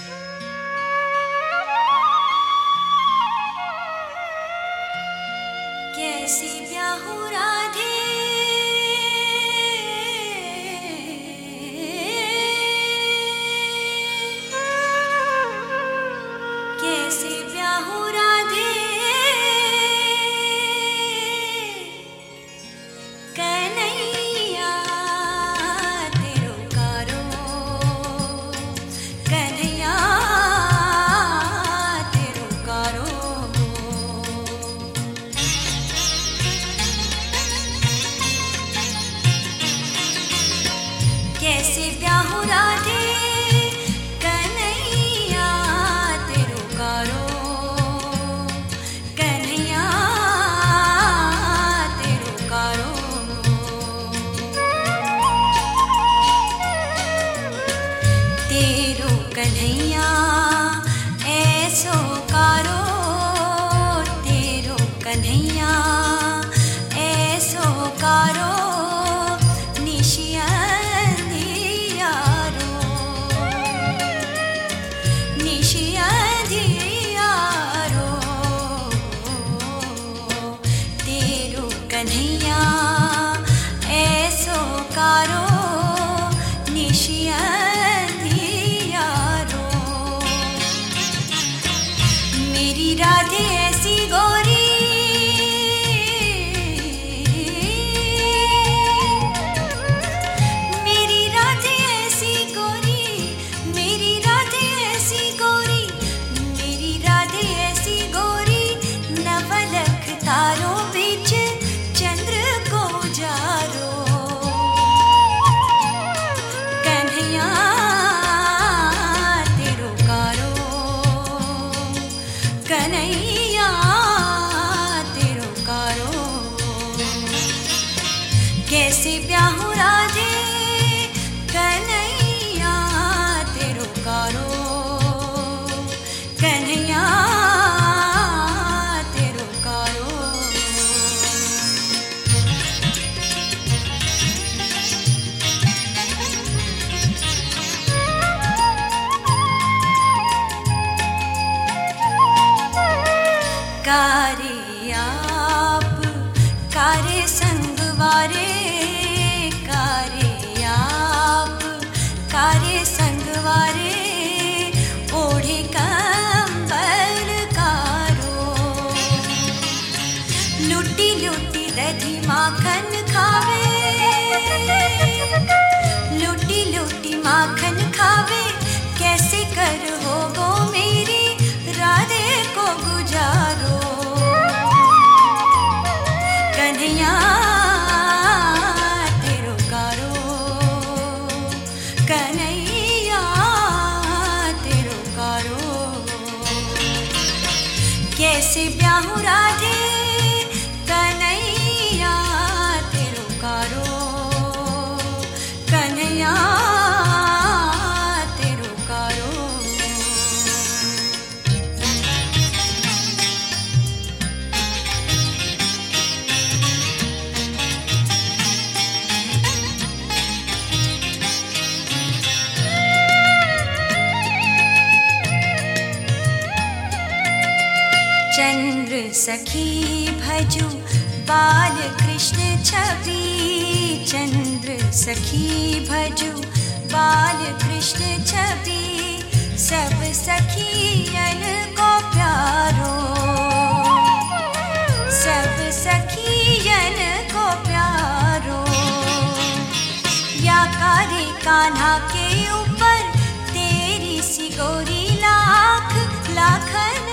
कैसी ब्याहू राधे कैसी ब्याहू राधे कन्हैया तेरो कारो कन्हैया तेरो कारो कैसे ब्याहू राधे कन्हैया तेरो कारो कन्हैया तेरो कारो तेरो कन्हैया ऐसो कारो तेरो कन्हैया ऐसो कारो निशिया कन्हैया ऐसो कारो निशिया दियारो मेरी राधे ऐसी गोरी मेरी राधे ऐसी गोरी मेरी राधे ऐसी गोरी मेरी राधे ऐसी गोरी नवलख तारों बीच चंद्र को जारो कन्हैया तेरो कारो कन्हैया तेरो कारो कैसे ब्याहू राधे कन्हैया तेरो कारो कन्हैया तेरो कारो कारे आप कारे संगवारे कारे आप कारे संगवारे ओढ़े कंबल कारो लुटी लुटी दधी माखन खावे लुटी लुटी माखन खावे कैसे कर हो गो मेरी राधे को गुजारो कन्हैया तेरो कारो कन्हैया तेरो कारो कैसे ब्याहू राधे कन्हैया तेरो कारो कन्हैया तेरो कारो चंद्र सखी भजू बाल कृष्ण छवि चंद्र सखी भजू बाल कृष्ण छवि सब सखियन को प्यारो सब सखियन को प्यारो या कारे कान्हा के ऊपर तेरी सी गोरी लाख लाखन